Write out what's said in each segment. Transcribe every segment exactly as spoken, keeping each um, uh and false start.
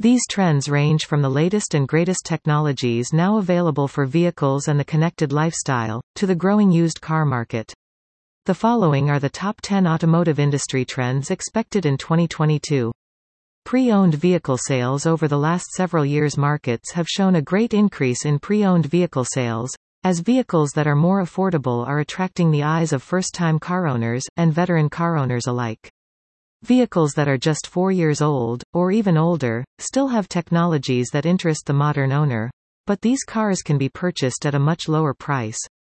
These trends range from the latest and greatest technologies now available for vehicles and the connected lifestyle, to the growing used car market. The following are the top ten automotive industry trends expected in twenty twenty-two. Pre-owned vehicle sales. Over the last several years, markets have shown a great increase in pre-owned vehicle sales, as vehicles that are more affordable are attracting the eyes of first-time car owners, and veteran car owners alike. Vehicles that are just four years old, or even older, still have technologies that interest the modern owner, but these cars can be purchased at a much lower price.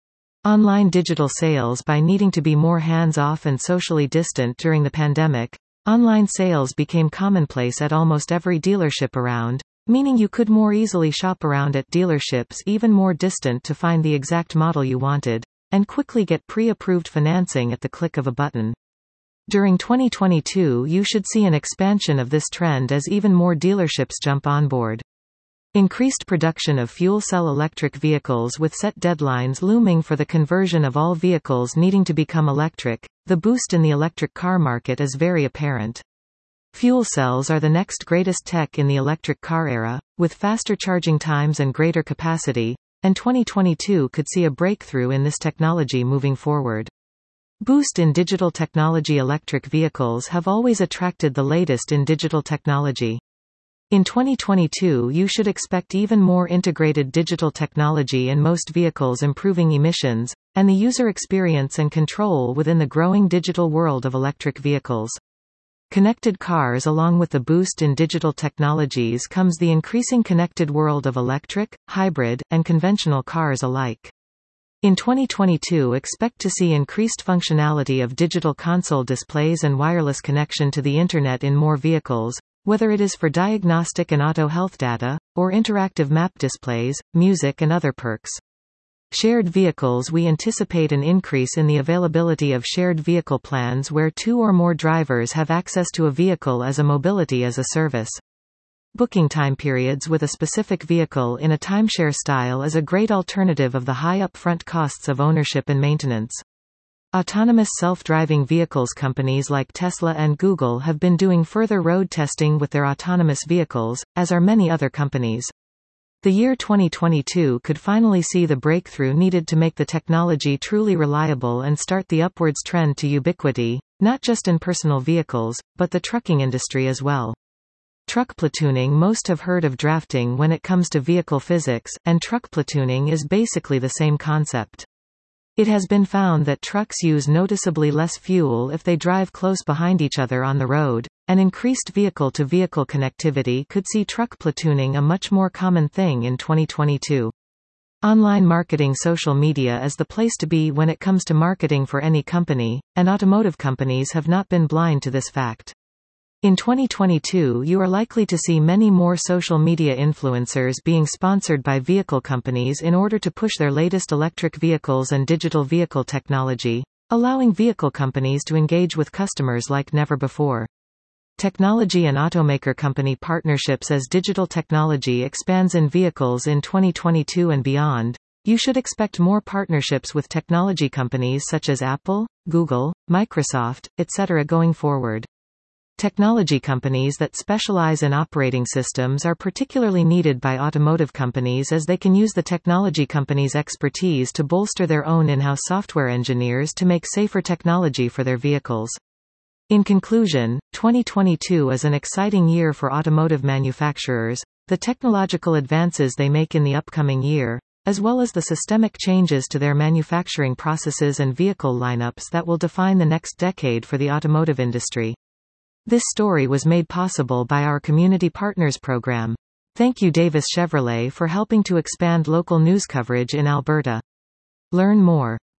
Online digital sales. By needing to be more hands-off and socially distant during the pandemic, online sales became commonplace at almost every dealership around, meaning you could more easily shop around at dealerships even more distant to find the exact model you wanted, and quickly get pre-approved financing at the click of a button. During twenty twenty-two, you should see an expansion of this trend as even more dealerships jump on board. Increased production of fuel cell electric vehicles. With set deadlines looming for the conversion of all vehicles needing to become electric, the boost in the electric car market is very apparent. Fuel cells are the next greatest tech in the electric car era, with faster charging times and greater capacity, and twenty twenty-two could see a breakthrough in this technology moving forward. Boost in digital technology. Electric vehicles have always attracted the latest in digital technology. In twenty twenty-two, you should expect even more integrated digital technology in most vehicles, improving emissions and the user experience and control within the growing digital world of electric vehicles. Connected cars. Along with the boost in digital technologies comes the increasing connected world of electric, hybrid, and conventional cars alike. In twenty twenty-two, expect to see increased functionality of digital console displays and wireless connection to the Internet in more vehicles, whether it is for diagnostic and auto health data, or interactive map displays, music and other perks. Shared vehicles. We anticipate an increase in the availability of shared vehicle plans where two or more drivers have access to a vehicle as a mobility as a service. Booking time periods with a specific vehicle in a timeshare style is a great alternative of the high upfront costs of ownership and maintenance. Autonomous self-driving vehicles. Companies like Tesla and Google have been doing further road testing with their autonomous vehicles, as are many other companies. The year twenty twenty-two could finally see the breakthrough needed to make the technology truly reliable and start the upwards trend to ubiquity, not just in personal vehicles, but the trucking industry as well. Truck platooning. Most have heard of drafting when it comes to vehicle physics, and truck platooning is basically the same concept. It has been found that trucks use noticeably less fuel if they drive close behind each other on the road, and increased vehicle-to-vehicle connectivity could see truck platooning a much more common thing in twenty twenty-two. Online marketing. Social media is the place to be when it comes to marketing for any company, and automotive companies have not been blind to this fact. In twenty twenty-two, you are likely to see many more social media influencers being sponsored by vehicle companies in order to push their latest electric vehicles and digital vehicle technology, allowing vehicle companies to engage with customers like never before. Technology and automaker company partnerships. As digital technology expands in vehicles in twenty twenty-two and beyond, you should expect more partnerships with technology companies such as Apple, Google, Microsoft, et cetera going forward. Technology companies that specialize in operating systems are particularly needed by automotive companies as they can use the technology company's expertise to bolster their own in-house software engineers to make safer technology for their vehicles. In conclusion, twenty twenty-two is an exciting year for automotive manufacturers. The technological advances they make in the upcoming year, as well as the systemic changes to their manufacturing processes and vehicle lineups that will define the next decade for the automotive industry. This story was made possible by our Community Partners program. Thank you Davis Chevrolet for helping to expand local news coverage in Alberta. Learn more.